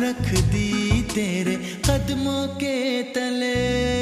रख दी तेरे कदमों के तले।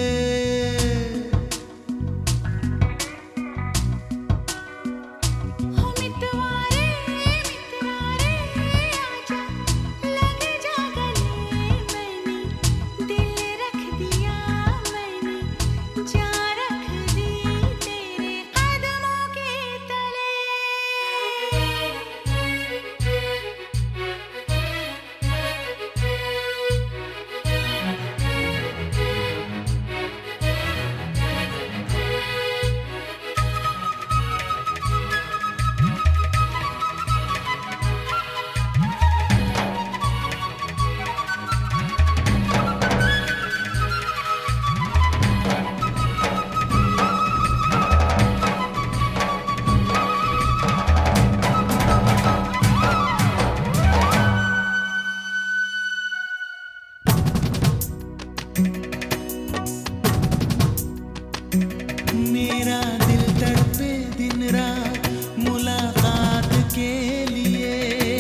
मेरा दिल तड़पे दिन रात मुलाकात के लिए।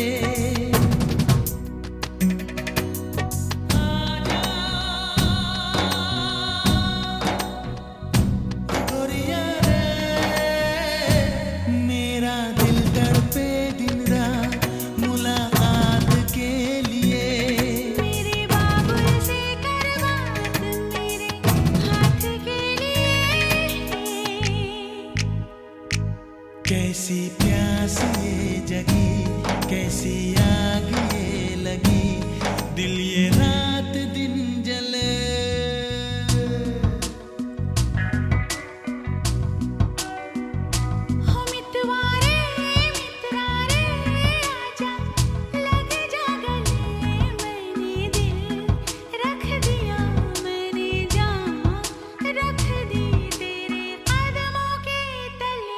आजा गोरिया रे, मेरा दिल तड़पे दिन रात मुलाकात के लिए। मेरे बाबुल से करवात मेरे हाथ के लिए। कैसी प्यास ये जगी, कैसी आग ये लगी, दिल ये रात दिन जले। हो मितवारे मितरारे आजा, लग जा गले। मैंने दिल रख दिया, मैंने जान रख दी तेरे कदमों के तले।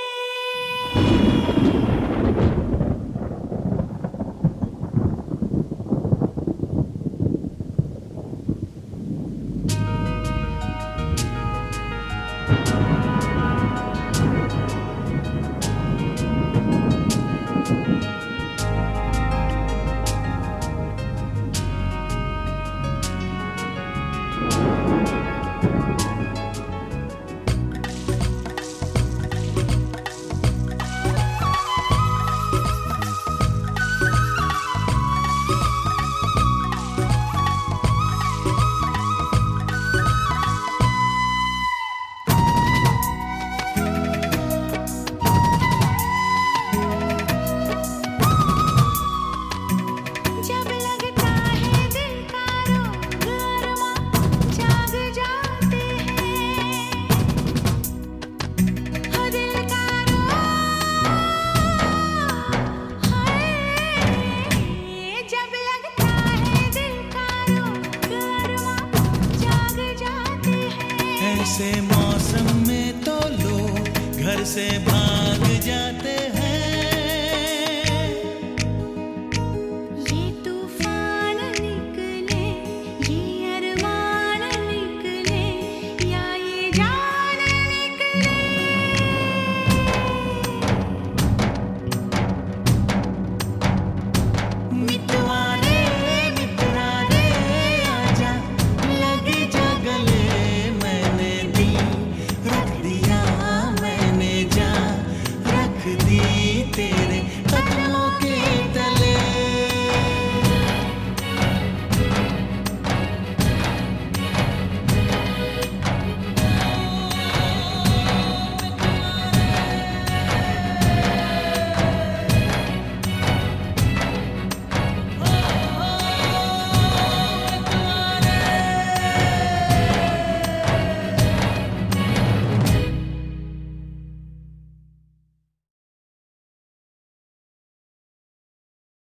जब लगता है दिल का रोग अरमां जाग जाते हैं। हो दिल का रोग है। जब लगता है दिल का रोग अरमां जाग जाते हैं। ऐसे मौसम में तो लोग घर से भाग